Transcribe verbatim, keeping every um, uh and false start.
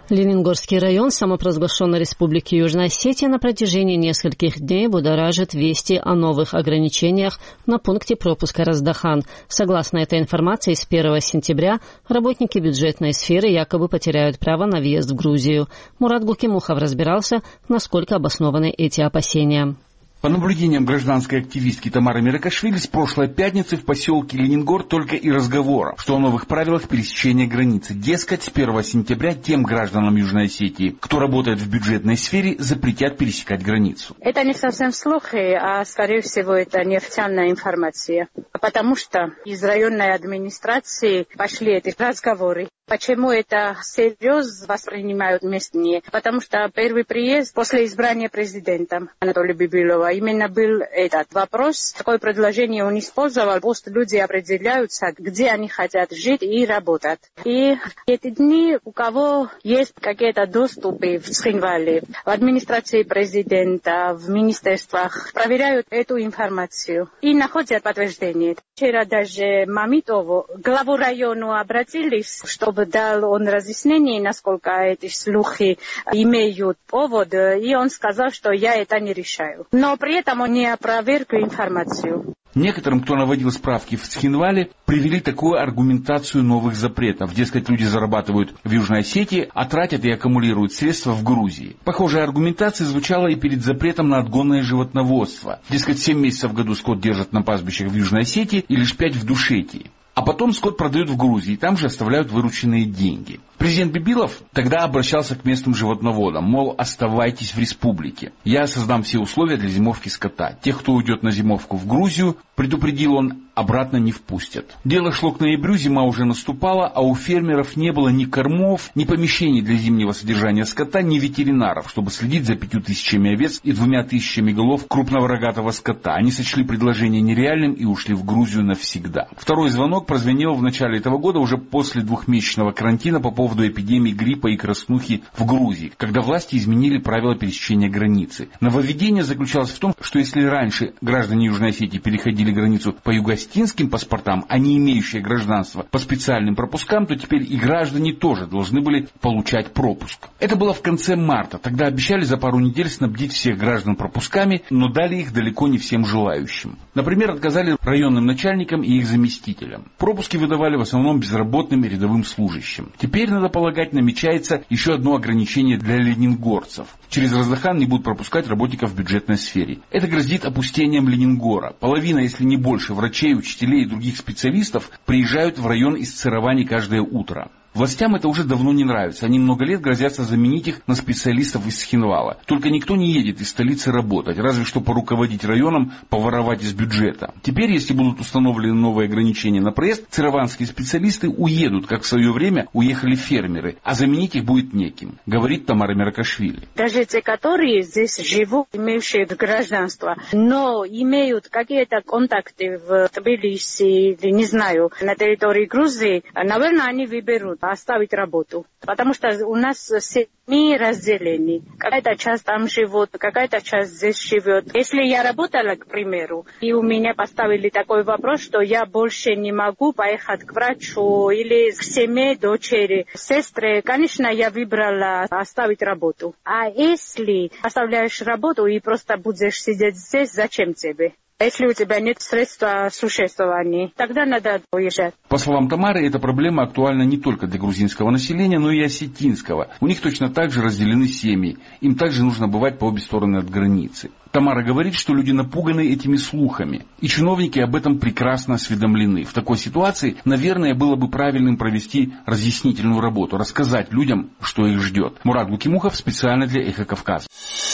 Ленингорский район самопровозглашенной Республики Южная Осетия на протяжении нескольких дней будоражит вести о новых ограничениях на пункте пропуска Раздахан. Согласно этой информации, с первого сентября работники бюджетной сферы якобы потеряют право на въезд в Грузию. Мурат Гукимухов разбирался, насколько обоснованы эти опасения. По наблюдениям гражданской активистки Тамары Меракашвили, с прошлой пятницы в поселке Ленингор только и разговоров, что о новых правилах пересечения границы. Дескать, с первого сентября тем гражданам Южной Осетии, кто работает в бюджетной сфере, запретят пересекать границу. Это не совсем слухи, а скорее всего это неофициальная информация. Потому что из районной администрации пошли эти разговоры. Почему это серьезно воспринимают местные? Потому что первый приезд после избрания президентом Анатолия Бибилова именно был этот вопрос. Такое предложение он использовал. Просто люди определяются, где они хотят жить и работать. И эти дни, у кого есть какие-то доступы в Цхинвале, в администрации президента, в министерствах, проверяют эту информацию и находят подтверждение. Вчера даже Мамитову, главу района, обратились, чтобы дал он разъяснение, насколько эти слухи имеют повод, и он сказал, что я это не решаю. Но при этом он не опроверг информацию. Некоторым, кто наводил справки в Цхинвале, привели такую аргументацию новых запретов. Дескать, люди зарабатывают в Южной Осетии, а тратят и аккумулируют средства в Грузии. Похожая аргументация звучала и перед запретом на отгонное животноводство. Дескать, семь месяцев в году скот держат на пастбищах в Южной Осетии и лишь пять в Душетии. А потом скот продают в Грузии, там же оставляют вырученные деньги. Президент Бибилов тогда обращался к местным животноводам, мол, оставайтесь в республике. Я создам все условия для зимовки скота. Тех, кто уйдет на зимовку в Грузию, предупредил он, обратно не впустят. Дело шло к ноябрю, зима уже наступала, а у фермеров не было ни кормов, ни помещений для зимнего содержания скота, ни ветеринаров, чтобы следить за пятью тысячами овец и двумя тысячами голов крупного рогатого скота. Они сочли предложение нереальным и ушли в Грузию навсегда. Второй звонок прозвенел в начале этого года, уже после двухмесячного карантина по поводу эпидемии гриппа и краснухи в Грузии, когда власти изменили правила пересечения границы. Нововведение заключалось в том, что если раньше граждане Южной Осетии переходили границу по югоостинским паспортам, а не имеющие гражданства по специальным пропускам, то теперь и граждане тоже должны были получать пропуск. Это было в конце марта. Тогда обещали за пару недель снабдить всех граждан пропусками, но дали их далеко не всем желающим. Например, отказали районным начальникам и их заместителям. Пропуски выдавали в основном безработным и рядовым служащим. Теперь, надо полагать, намечается еще одно ограничение для ленингорцев. Через Раздахан не будут пропускать работников в бюджетной сфере. Это грозит опустением Ленингора. Половина, если не больше, врачей, учителей и других специалистов приезжают в район из Цыровани каждое утро. Властям это уже давно не нравится. Они много лет грозятся заменить их на специалистов из Цхинвала. Только никто не едет из столицы работать, разве что поруководить районом, поворовать из бюджета. Теперь, если будут установлены новые ограничения на проезд, цыраванские специалисты уедут, как в свое время уехали фермеры, а заменить их будет неким, говорит Тамара Меракашвили. Даже те, которые здесь живут, имеющие гражданство, но имеют какие-то контакты в Тбилиси или, не знаю, на территории Грузии, наверное, они выберут оставить работу. Потому что у нас семьи разделены. Какая-то часть там живет, какая-то часть здесь живет. Если я работала, к примеру, и у меня поставили такой вопрос, что я больше не могу поехать к врачу или к семье, дочери, сестре, конечно, я выбрала оставить работу. А если оставляешь работу и просто будешь сидеть здесь, зачем тебе? Если у тебя нет средств существования, тогда надо уезжать. По словам Тамары, эта проблема актуальна не только для грузинского населения, но и осетинского. У них точно так же разделены семьи. Им также нужно бывать по обе стороны от границы. Тамара говорит, что люди напуганы этими слухами. И чиновники об этом прекрасно осведомлены. В такой ситуации, наверное, было бы правильным провести разъяснительную работу, рассказать людям, что их ждет. Мурат Гукимухов специально для Эхо Кавказа.